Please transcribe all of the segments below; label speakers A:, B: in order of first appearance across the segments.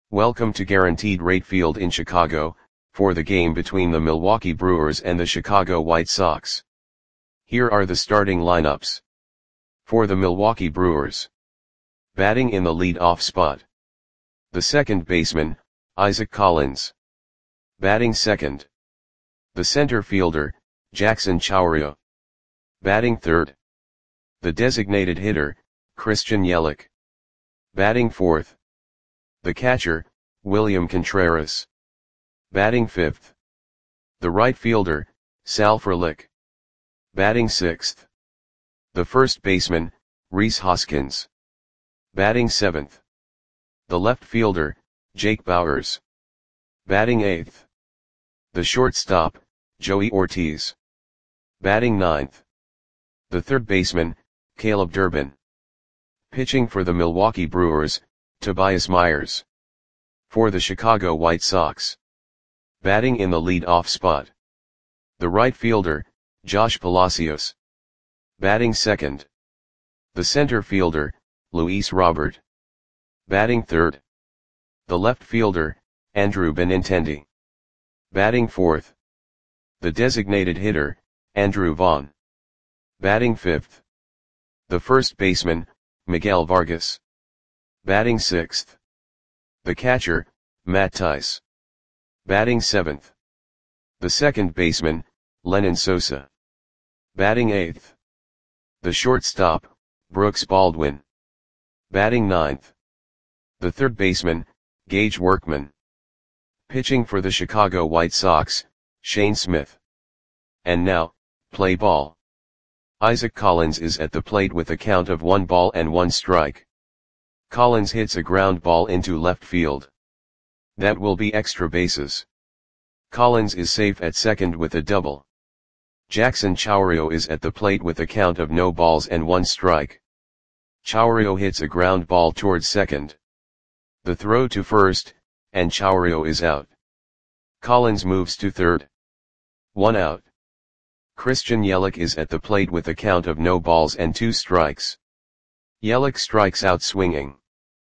A: Welcome to Guaranteed Rate Field in Chicago, for the game between the Milwaukee Brewers and the Chicago White Sox. Here are the starting lineups. For the Milwaukee Brewers. Batting in the lead-off spot. The second baseman, Isaac Collins. Batting second. The center fielder, Jackson Chourio. Batting third. The designated hitter, Christian Yelich. Batting fourth. The catcher, William Contreras. Batting fifth. The right fielder, Sal Frelick. Batting sixth. The first baseman, Rhys Hoskins. Batting seventh. The left fielder, Jake Bauers. Batting eighth. The shortstop, Joey Ortiz. Batting ninth. The third baseman, Caleb Durbin. Pitching for the Milwaukee Brewers, Tobias Myers. For the Chicago White Sox. Batting in the lead-off spot. The right fielder, Josh Palacios. Batting second. The center fielder, Luis Robert. Batting third. The left fielder, Andrew Benintendi. Batting fourth. The designated hitter, Andrew Vaughn. Batting fifth. The first baseman, Miguel Vargas. Batting sixth. The catcher, Matt Thaiss. Batting seventh. The second baseman, Lenyn Sosa. Batting eighth. The shortstop, Brooks Baldwin. Batting ninth. The third baseman, Gage Workman. Pitching for the Chicago White Sox, Shane Smith. And now, play ball. Isaac Collins is at the plate with a count of 1 strike. Collins hits a ground ball into left field. That will be extra bases. Collins is safe at second with a double. Jackson Chourio is at the plate with a count of 1 strike. Chourio hits a ground ball towards second. The throw to first, and Chourio is out. Collins moves to third. 1 out. Christian Yelich is at the plate with a count of 2 strikes. Yelich strikes out swinging.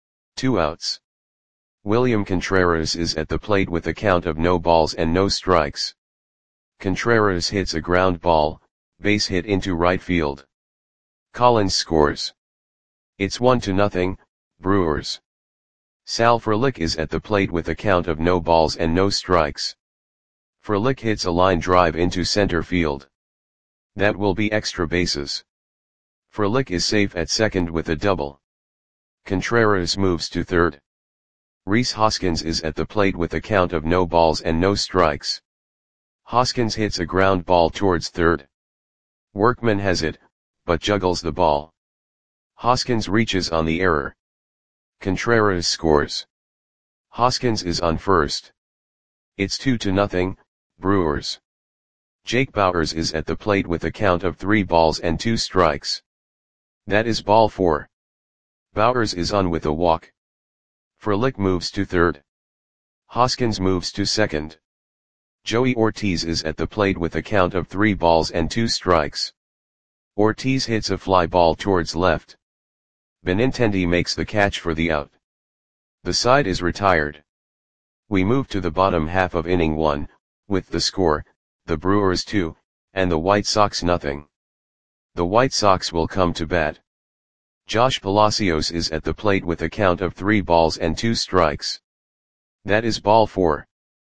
A: 2 outs. William Contreras is at the plate with a count of no strikes. Contreras hits a ground ball, base hit into right field. Collins scores. It's 1-0, Brewers. Sal Frelick is at the plate with a count of no strikes. Frelick hits a line drive into center field. That will be extra bases. Frelick is safe at second with a double. Contreras moves to third. Rhys Hoskins is at the plate with a count of no strikes. Hoskins hits a ground ball towards third. Workman has it, but juggles the ball. Hoskins reaches on the error. Contreras scores. Hoskins is on first. It's 2-0, Brewers. Jake Bauers is at the plate with a count of 3 strikes. That is ball 4. Bauers is on with a walk. Frelick moves to third. Hoskins moves to second. Joey Ortiz is at the plate with a count of 3 strikes. Ortiz hits a fly ball towards left. Benintendi makes the catch for the out. The side is retired. We move to the bottom half of inning 1, with the score, the Brewers 2, and the White Sox nothing. The White Sox will come to bat. Josh Palacios is at the plate with a count of 3 strikes. That is ball 4.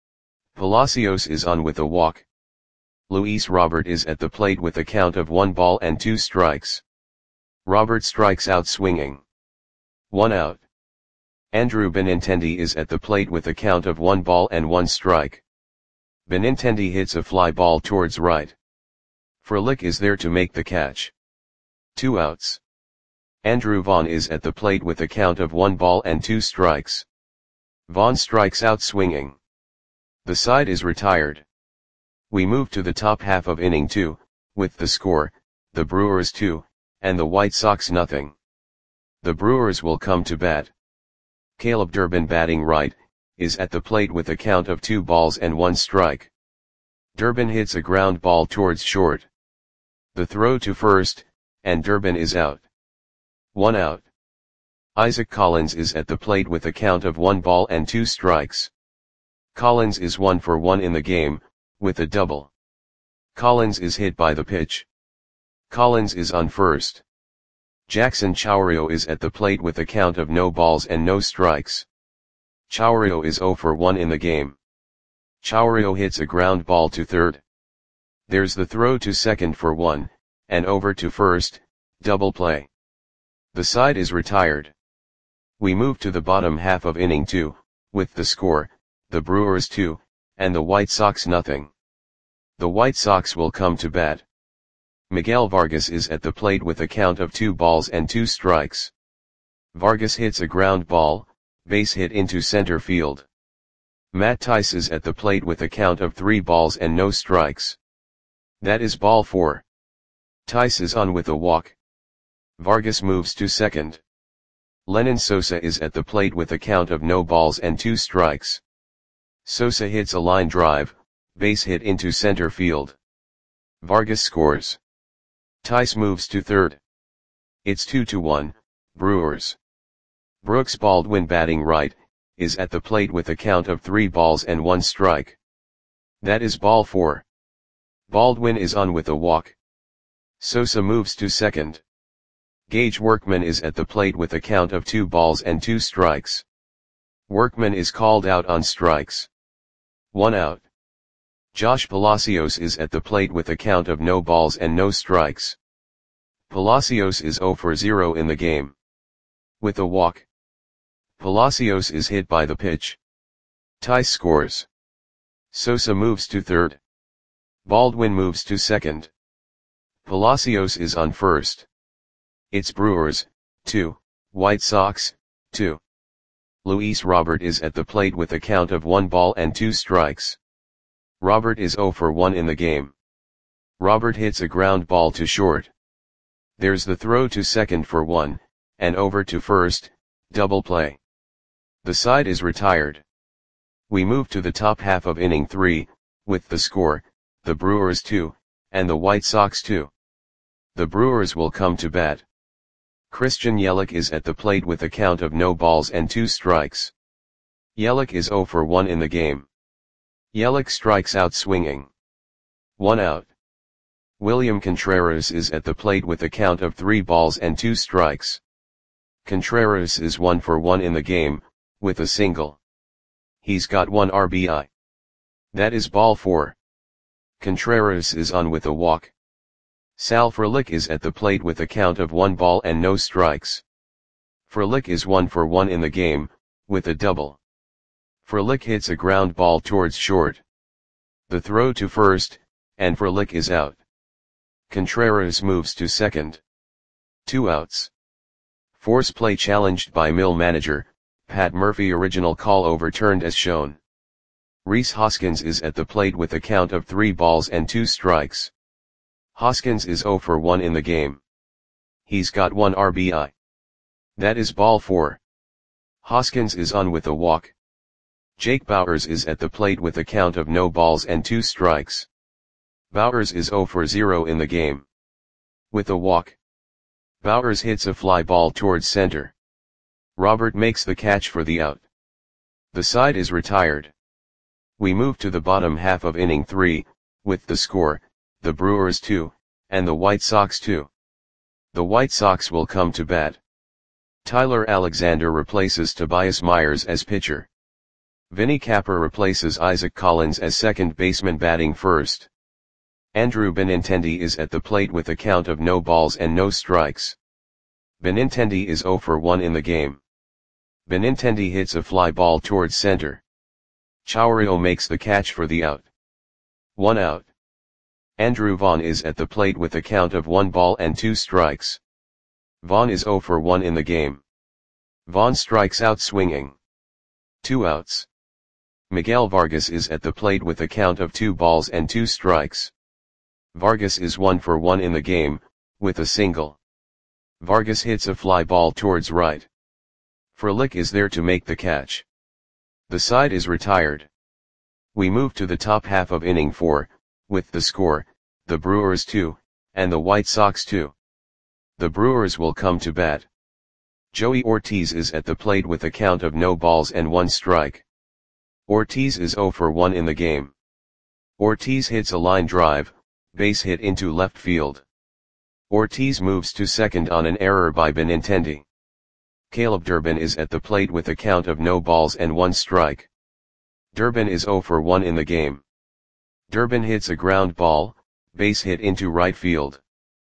A: Palacios is on with a walk. Luis Robert is at the plate with a count of 1 strikes. Robert strikes out swinging. 1 out. Andrew Benintendi is at the plate with a count of 1 strike. Benintendi hits a fly ball towards right. Frelick is there to make the catch. 2 outs. Andrew Vaughn is at the plate with a count of 1 strikes. Vaughn strikes out swinging. The side is retired. We move to the top half of inning 2, with the score, the Brewers 2, and the White Sox nothing. The Brewers will come to bat. Caleb Durbin batting right, is at the plate with a count of 2 strike. Durbin hits a ground ball towards short. The throw to first, and Durbin is out. 1 out. Isaac Collins is at the plate with a count of 1 ball and 2 strikes. Collins is 1 for 1 in the game, with a double. Collins is hit by the pitch. Collins is on first. Jackson Chourio is at the plate with a count of no balls and no strikes. Chourio is 0 for 1 in the game. Chourio hits a ground ball to third. There's the throw to second for 1, and over to first, double play. The side is retired. We move to the bottom half of inning 2, with the score, the Brewers 2, and the White Sox nothing. The White Sox will come to bat. Miguel Vargas is at the plate with a count of 2 balls and 2 strikes. Vargas hits a ground ball, base hit into center field. Matt Thaiss is at the plate with a count of 3 balls and no strikes. That is ball 4. Thaiss is on with a walk. Vargas moves to second. Lenyn Sosa is at the plate with a count of no balls and 2 strikes. Sosa hits a line drive, base hit into center field. Vargas scores. Thaiss moves to third. It's 2-1, Brewers. Brooks Baldwin, batting right, is at the plate with a count of 3 balls and 1 strike. That is ball 4. Baldwin is on with a walk. Sosa moves to second. Gage Workman is at the plate with a count of 2 balls and 2 strikes. Workman is called out on strikes. 1 out. Josh Palacios is at the plate with a count of no balls and no strikes. Palacios is 0 for 0 in the game. With a walk. Palacios is hit by the pitch. Thaiss scores. Sosa moves to third. Baldwin moves to second. Palacios is on first. It's Brewers, 2, White Sox, 2. Luis Robert is at the plate with a count of 1 ball and 2 strikes. Robert is 0 for 1 in the game. Robert hits a ground ball to short. There's the throw to second for 1, and over to first, double play. The side is retired. We move to the top half of inning 3, with the score, the Brewers 2, and the White Sox 2. The Brewers will come to bat. Christian Yelich is at the plate with a count of no balls and 2 strikes. Yelich is 0 for 1 in the game. Yelich strikes out swinging. 1 out. William Contreras is at the plate with a count of 3 balls and 2 strikes. Contreras is 1 for 1 in the game, with a single. He's got 1 RBI. That is ball 4. Contreras is on with a walk. Sal Frelick is at the plate with a count of 1 ball and no strikes. Frelick is 1 for 1 in the game, with a double. Frelick hits a ground ball towards short. The throw to first, and Frelick is out. Contreras moves to second. 2 outs. Force play challenged by Mill manager, Pat Murphy. Original call overturned as shown. Rhys Hoskins is at the plate with a count of 3 balls and 2 strikes. Hoskins is 0 for 1 in the game. He's got 1 RBI. That is ball 4. Hoskins is on with a walk. Jake Bauers is at the plate with a count of no balls and 2 strikes. Bauers is 0 for 0 in the game. With a walk. Bauers hits a fly ball towards center. Robert makes the catch for the out. The side is retired. We move to the bottom half of inning 3, with the score, the Brewers 2, and the White Sox 2. The White Sox will come to bat. Tyler Alexander replaces Tobias Myers as pitcher. Vinny Capper replaces Isaac Collins as second baseman, batting first. Andrew Benintendi is at the plate with a count of no balls and no strikes. Benintendi is 0 for 1 in the game. Benintendi hits a fly ball towards center. Chourio makes the catch for the out. 1 out. Andrew Vaughn is at the plate with a count of 1 ball and 2 strikes. Vaughn is 0 for 1 in the game. Vaughn strikes out swinging. 2 outs. Miguel Vargas is at the plate with a count of 2 balls and 2 strikes. Vargas is 1 for 1 in the game, with a single. Vargas hits a fly ball towards right. Frelick is there to make the catch. The side is retired. We move to the top half of inning 4, with the score, the Brewers 2, and the White Sox 2. The Brewers will come to bat. Joey Ortiz is at the plate with a count of no balls and 1 strike. Ortiz is 0 for 1 in the game. Ortiz hits a line drive, base hit into left field. Ortiz moves to second on an error by Benintendi. Caleb Durbin is at the plate with a count of no balls and 1 strike. Durbin is 0 for 1 in the game. Durbin hits a ground ball, base hit into right field.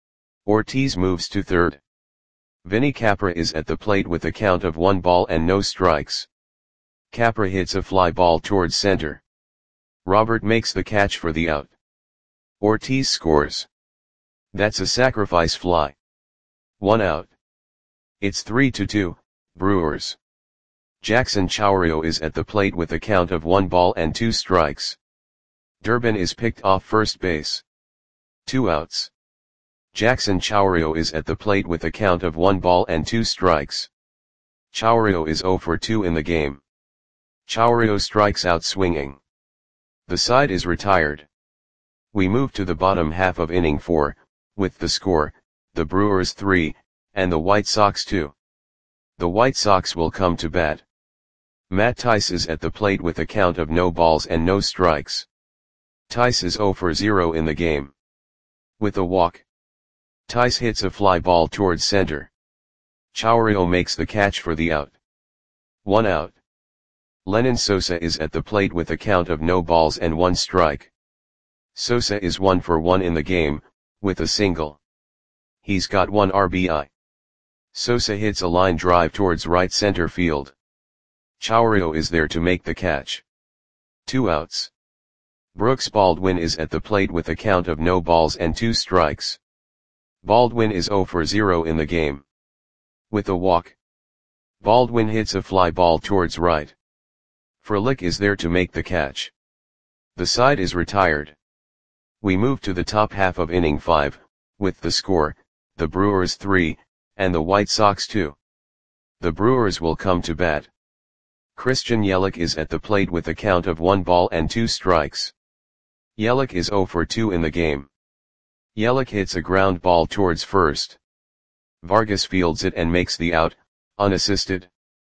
A: Ortiz moves to third. Vinny Capra is at the plate with a count of 1 ball and no strikes. Capra hits a fly ball towards center. Robert makes the catch for the out. Ortiz scores. That's a sacrifice fly. 1 out. It's 3-2, Brewers. Jackson Chourio is at the plate with a count of 1 ball and 2 strikes. Durbin is picked off first base. 2 outs. Jackson Chourio is at the plate with a count of 1 ball and 2 strikes. Chourio is 0 for 2 in the game. Chourio strikes out swinging. The side is retired. We move to the bottom half of inning 4, with the score, the Brewers 3, and the White Sox 2. The White Sox will come to bat. Matt Thaiss is at the plate with a count of no balls and no strikes. Thaiss is 0 for 0 in the game. With a walk, Thaiss hits a fly ball towards center. Chourio makes the catch for the out. 1 out. Lenyn Sosa is at the plate with a count of no balls and 1 strike. Sosa is 1 for 1 in the game, with a single. He's got 1 RBI. Sosa hits a line drive towards right center field. Chourio is there to make the catch. 2 outs. Brooks Baldwin is at the plate with a count of no balls and 2 strikes. Baldwin is 0 for 0 in the game. With a walk, Baldwin hits a fly ball towards right. Frelick is there to make the catch. The side is retired. We move to the top half of inning 5, with the score, the Brewers 3, and the White Sox 2. The Brewers will come to bat. Christian Yelich is at the plate with a count of 1 ball and 2 strikes. Yelich is 0 for 2 in the game. Yelich hits a ground ball towards first. Vargas fields it and makes the out, unassisted.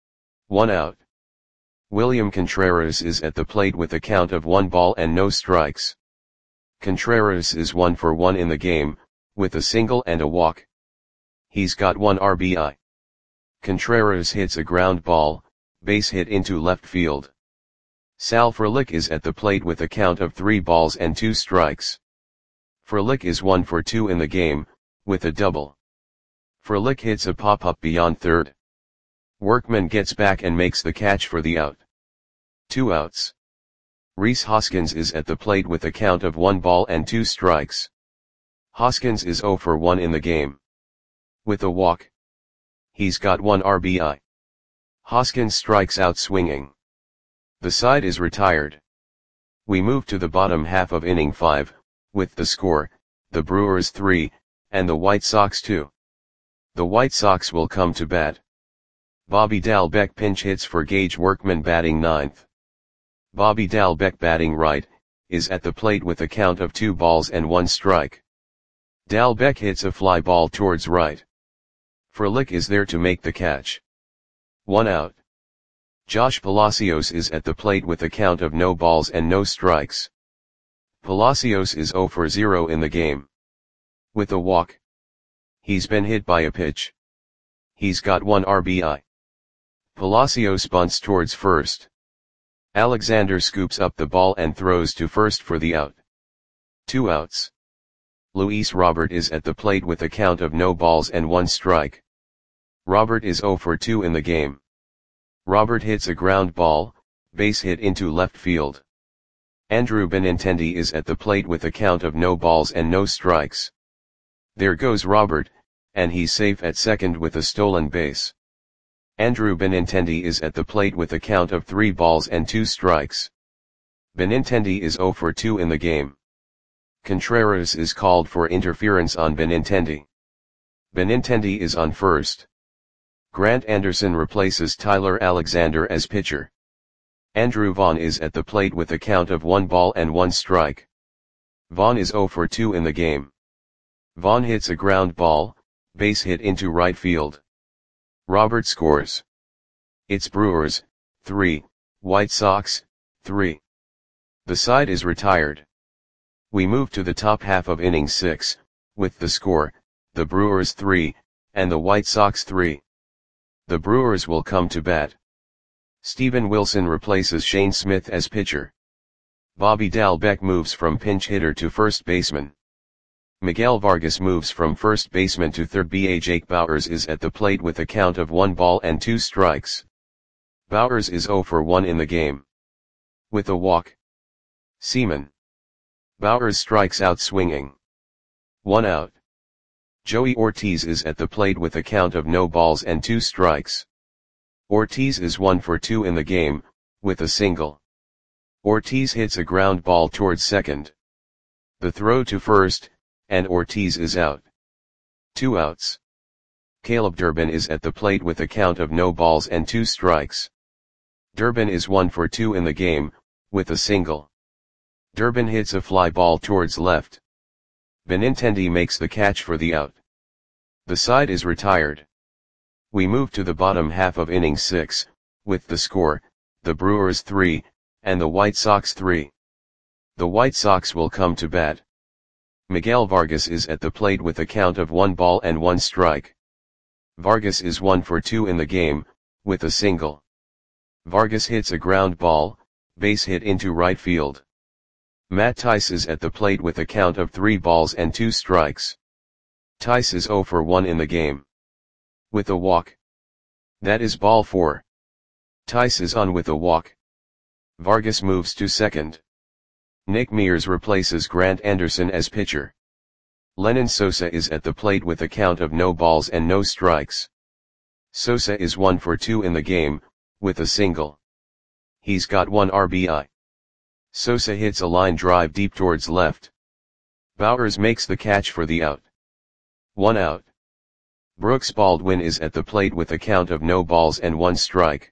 A: 1 out. William Contreras is at the plate with a count of 1 ball and no strikes. Contreras is 1 for 1 in the game, with a single and a walk. He's got 1 RBI. Contreras hits a ground ball, base hit into left field. Sal Frelick is at the plate with a count of 3 balls and 2 strikes. Frelick is 1 for 2 in the game, with a double. Frelick hits a pop-up beyond third. Workman gets back and makes the catch for the out. 2 outs. Rhys Hoskins is at the plate with a count of 1 ball and 2 strikes. Hoskins is 0 for 1 in the game. With a walk, he's got 1 RBI. Hoskins strikes out swinging. The side is retired. We move to the bottom half of inning 5, with the score, the Brewers 3, and the White Sox 2. The White Sox will come to bat. Bobby Dalbec pinch hits for Gage Workman batting 9th. Bobby Dalbec batting right, is at the plate with a count of 2 balls and 1 strike. Dalbec hits a fly ball towards right. Frelick is there to make the catch. 1 out. Josh Palacios is at the plate with a count of no balls and no strikes. Palacios is 0 for 0 in the game. With a walk, he's been hit by a pitch. He's got 1 RBI. Palacios bunts towards first. Alexander scoops up the ball and throws to first for the out. 2 outs. Luis Robert is at the plate with a count of no balls and 1 strike. Robert is 0 for 2 in the game. Robert hits a ground ball, base hit into left field. Andrew Benintendi is at the plate with a count of no balls and no strikes. There goes Robert, and he's safe at second with a stolen base. Andrew Benintendi is at the plate with a count of 3 balls and 2 strikes. Benintendi is 0 for 2 in the game. Contreras is called for interference on Benintendi. Benintendi is on first. Grant Anderson replaces Tyler Alexander as pitcher. Andrew Vaughn is at the plate with a count of 1 ball and 1 strike. Vaughn is 0 for 2 in the game. Vaughn hits a ground ball, base hit into right field. Robert scores. It's Brewers, 3, White Sox, 3. The side is retired. We move to the top half of inning 6, with the score, the Brewers 3, and the White Sox 3. The Brewers will come to bat. Steven Wilson replaces Shane Smith as pitcher. Bobby Dalbec moves from pinch hitter to first baseman. Miguel Vargas moves from first baseman to third base. Jake Bauers is at the plate with a count of 1 ball and 2 strikes. Bauers is 0 for 1 in the game. With a walk. Seaman. Bauers strikes out swinging. 1 out. Joey Ortiz is at the plate with a count of no balls and 2 strikes. Ortiz is 1 for 2 in the game, with a single. Ortiz hits a ground ball towards second. The throw to first, and Ortiz is out. 2 outs. Caleb Durbin is at the plate with a count of no balls and 2 strikes. Durbin is 1 for 2 in the game, with a single. Durbin hits a fly ball towards left. Benintendi makes the catch for the out. The side is retired. We move to the bottom half of inning 6, with the score, the Brewers 3, and the White Sox 3. The White Sox will come to bat. Miguel Vargas is at the plate with a count of 1 ball and 1 strike. Vargas is 1 for 2 in the game, with a single. Vargas hits a ground ball, base hit into right field. Matt Thaiss is at the plate with a count of 3 balls and 2 strikes. Thaiss is 0 for 1 in the game. With a walk. That is ball 4. Thaiss is on with a walk. Vargas moves to second. Nick Mears replaces Grant Anderson as pitcher. Lenyn Sosa is at the plate with a count of no balls and no strikes. Sosa is 1 for 2 in the game, with a single. He's got 1 RBI. Sosa hits a line drive deep towards left. Bauers makes the catch for the out. 1 out. Brooks Baldwin is at the plate with a count of no balls and 1 strike.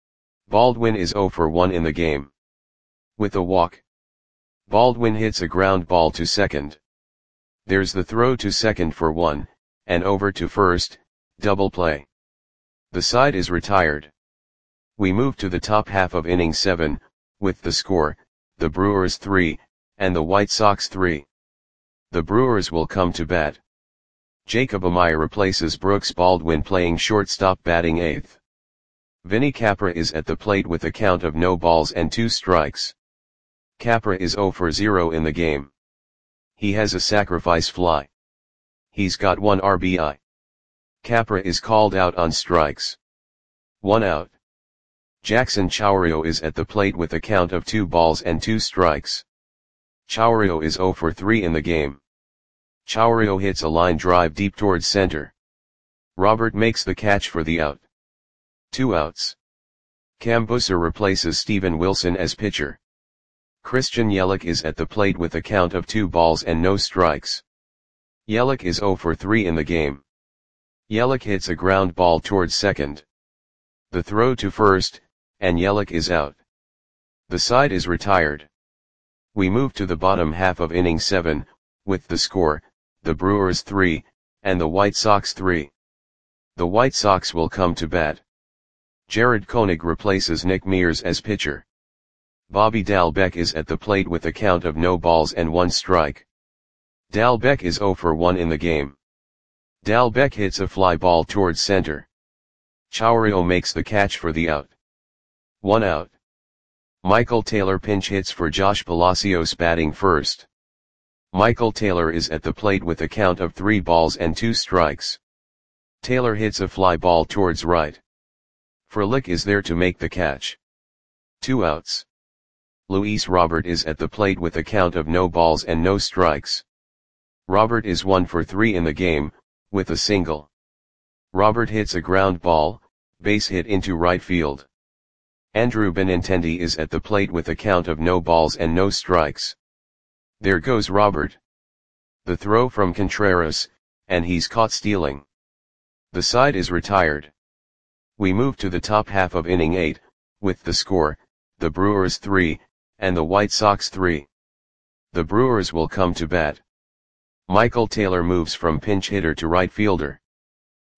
A: Baldwin is 0 for 1 in the game. With a walk. Baldwin hits a ground ball to second. There's the throw to second for 1, and over to first, double play. The side is retired. We move to the top half of inning 7, with the score, the Brewers 3, and the White Sox 3. The Brewers will come to bat. Jacob Amaya replaces Brooks Baldwin playing shortstop batting 8th. Vinny Capra is at the plate with a count of no balls and 2 strikes. Capra is 0 for 0 in the game. He has a sacrifice fly. He's got 1 RBI. Capra is called out on strikes. 1 out. Jackson Chourio is at the plate with a count of 2 balls and 2 strikes. Chourio is 0 for 3 in the game. Chourio hits a line drive deep towards center. Robert makes the catch for the out. 2 outs. Cam Busser replaces Steven Wilson as pitcher. Christian Yelich is at the plate with a count of 2 balls and no strikes. Yelich is 0 for 3 in the game. Yelich hits a ground ball towards second. The throw to first, and Yelich is out. The side is retired. We move to the bottom half of inning 7, with the score, the Brewers 3, and the White Sox 3. The White Sox will come to bat. Jared Koenig replaces Nick Mears as pitcher. Bobby Dalbec is at the plate with a count of no balls and 1 strike. Dalbec is 0 for 1 in the game. Dalbec hits a fly ball towards center. Chourio makes the catch for the out. 1 out. Michael Taylor pinch hits for Josh Palacios batting first. Michael Taylor is at the plate with a count of 3 balls and 2 strikes. Taylor hits a fly ball towards right. Frelick is there to make the catch. 2 outs. Luis Robert is at the plate with a count of no balls and no strikes. Robert is 1 for 3 in the game, with a single. Robert hits a ground ball, base hit into right field. Andrew Benintendi is at the plate with a count of no balls and no strikes. There goes Robert. The throw from Contreras, and he's caught stealing. The side is retired. We move to the top half of inning 8, with the score, the Brewers 3, and the White Sox 3. The Brewers will come to bat. Michael Taylor moves from pinch hitter to right fielder.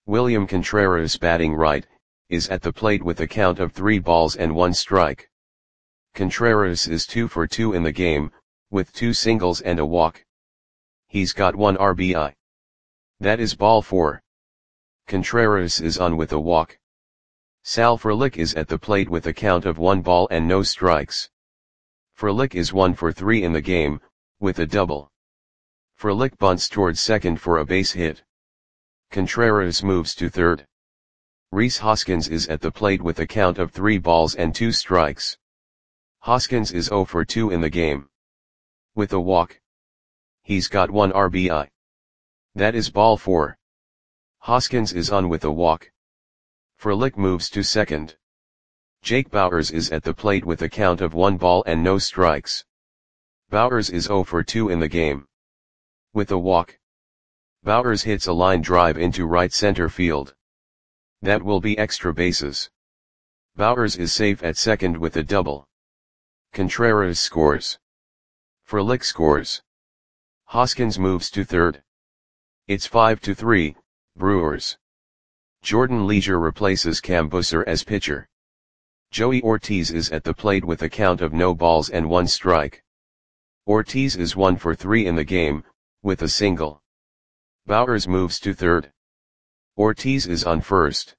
A: William Contreras, batting right, is at the plate with a count of 3 balls and 1 strike. Contreras is 2 for 2 in the game, with 2 singles and a walk. He's got 1 RBI. That is ball 4. Contreras is on with a walk. Sal Frelick is at the plate with a count of 1 ball and no strikes. Frelick is 1 for 3 in the game, with a double. Frelick bunts towards second for a base hit. Contreras moves to third. Rhys Hoskins is at the plate with a count of 3 balls and 2 strikes. Hoskins is 0 for 2 in the game. With a walk. He's got 1 RBI. That is ball 4. Hoskins is on with a walk. Frelick moves to second. Jake Bauers is at the plate with a count of 1 ball and no strikes. Bauers is 0 for 2 in the game. With a walk. Bauers hits a line drive into right center field. That will be extra bases. Bauers is safe at second with a double. Contreras scores. Frelick scores. Hoskins moves to third. It's 5-3, Brewers. Jordan Leisure replaces Cam Busser as pitcher. Joey Ortiz is at the plate with a count of no balls and 1 strike. Ortiz is 1 for 3 in the game, with a single. Bauers moves to third. Ortiz is on first.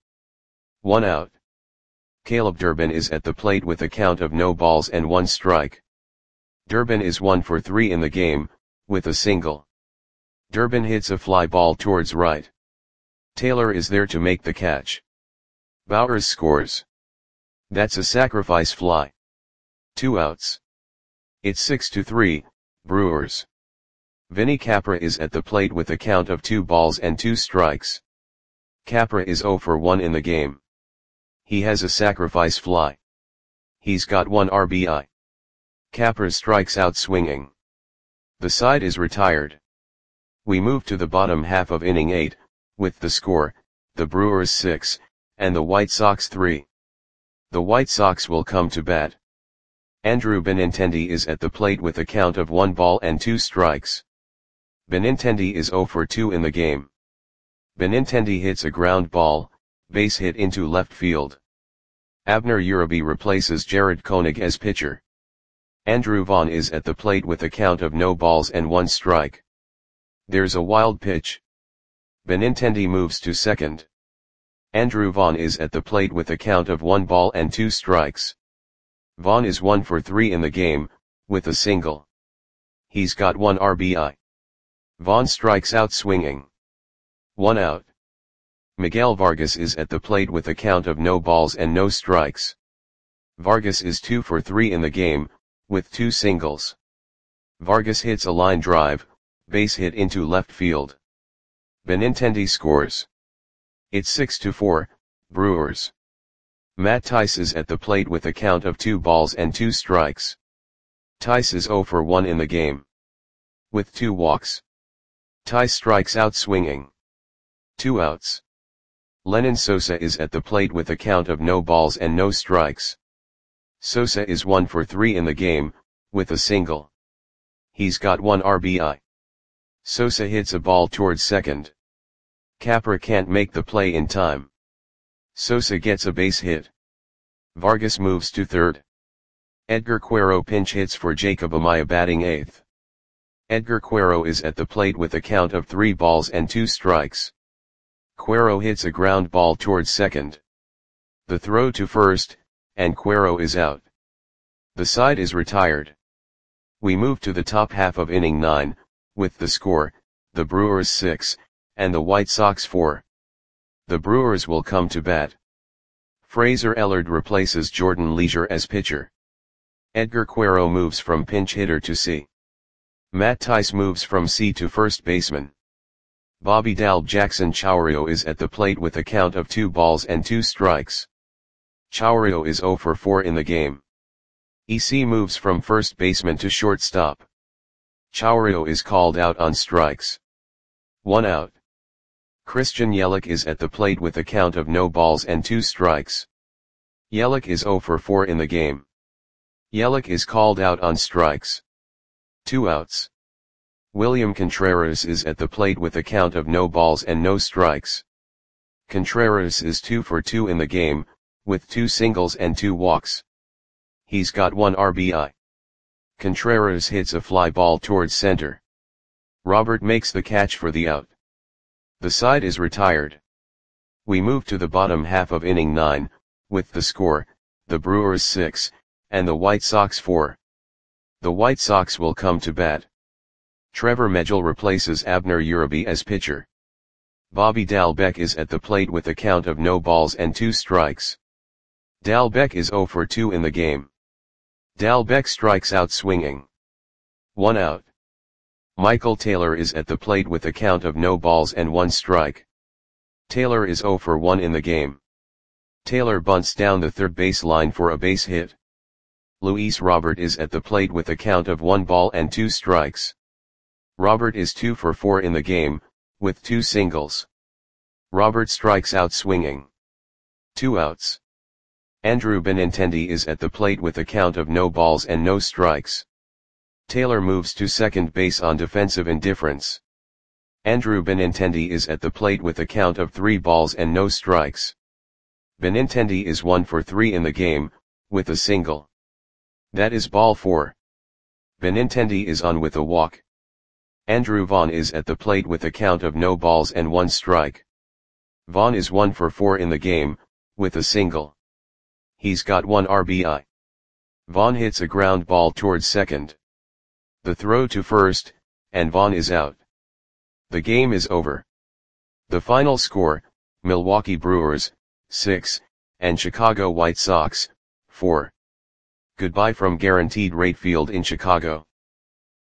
A: 1 out. Caleb Durbin is at the plate with a count of no balls and 1 strike. Durbin is 1 for 3 in the game, with a single. Durbin hits a fly ball towards right. Taylor is there to make the catch. Bauers scores. That's a sacrifice fly. 2 outs. It's 6-3, Brewers. Vinny Capra is at the plate with a count of 2 balls and 2 strikes. Capra is 0 for 1 in the game. He has a sacrifice fly. He's got 1 RBI. Capra strikes out swinging. The side is retired. We move to the bottom half of inning 8, with the score, the Brewers 6, and the White Sox 3. The White Sox will come to bat. Andrew Benintendi is at the plate with a count of 1 ball and 2 strikes. Benintendi is 0 for 2 in the game. Benintendi hits a ground ball, base hit into left field. Abner Uribe replaces Jared Koenig as pitcher. Andrew Vaughn is at the plate with a count of no balls and 1 strike. There's a wild pitch. Benintendi moves to second. Andrew Vaughn is at the plate with a count of 1 ball and 2 strikes. Vaughn is 1 for 3 in the game, with a single. He's got 1 RBI. Vaughn strikes out swinging. 1 out. Miguel Vargas is at the plate with a count of no balls and no strikes. Vargas is 2 for 3 in the game, with 2 singles. Vargas hits a line drive, base hit into left field. Benintendi scores. It's 6-4, Brewers. Matt Tice is at the plate with a count of 2 balls and 2 strikes. Tice is 0 for 1 in the game. With 2 walks. Tice strikes out swinging. 2 outs. Lenyn Sosa is at the plate with a count of no balls and no strikes. Sosa is 1 for 3 in the game, with a single. He's got 1 RBI. Sosa hits a ball towards second. Capra can't make the play in time. Sosa gets a base hit. Vargas moves to third. Edgar Quero pinch hits for Jacob Amaya batting 8th. Edgar Quero is at the plate with a count of 3 balls and 2 strikes. Quero hits a ground ball towards second. The throw to first, and Quero is out. The side is retired. We move to the top half of inning 9, with the score, the Brewers 6, and the White Sox 4. The Brewers will come to bat. Fraser Ellard replaces Jordan Leisure as pitcher. Edgar Quero moves from pinch hitter to C. Matt Tice moves from C to first baseman. Bobby Dalb Jackson Chourio is at the plate with a count of 2 balls and 2 strikes. Chourio is 0 for 4 in the game. EC moves from first baseman to shortstop. Chourio is called out on strikes. 1 out. Christian Yelich is at the plate with a count of no balls and 2 strikes. Yelich is 0 for 4 in the game. Yelich is called out on strikes. 2 outs. William Contreras is at the plate with a count of no balls and no strikes. Contreras is 2 for 2 in the game, with 2 singles and 2 walks. He's got 1 RBI. Contreras hits a fly ball towards center. Robert makes the catch for the out. The side is retired. We move to the bottom half of inning 9, with the score, the Brewers 6, and the White Sox 4. The White Sox will come to bat. Trevor Megill replaces Abner Uribe as pitcher. Bobby Dalbec is at the plate with a count of no balls and 2 strikes. Dalbec is 0 for 2 in the game. Dalbec strikes out swinging. 1 out. Michael Taylor is at the plate with a count of no balls and 1 strike. Taylor is 0 for 1 in the game. Taylor bunts down the third base line for a base hit. Luis Robert is at the plate with a count of 1 ball and 2 strikes. Robert is 2 for 4 in the game, with 2 singles. Robert strikes out swinging. 2 outs. Andrew Benintendi is at the plate with a count of no balls and no strikes. Taylor moves to second base on defensive indifference. Andrew Benintendi is at the plate with a count of 3 balls and no strikes. Benintendi is 1 for 3 in the game, with a single. That is ball 4. Benintendi is on with a walk. Andrew Vaughn is at the plate with a count of no balls and 1 strike. Vaughn is 1 for 4 in the game, with a single. He's got 1 RBI. Vaughn hits a ground ball towards second. The throw to first, and Vaughn is out. The game is over. The final score, Milwaukee Brewers, 6, and Chicago White Sox, 4. Goodbye from Guaranteed Rate Field in Chicago.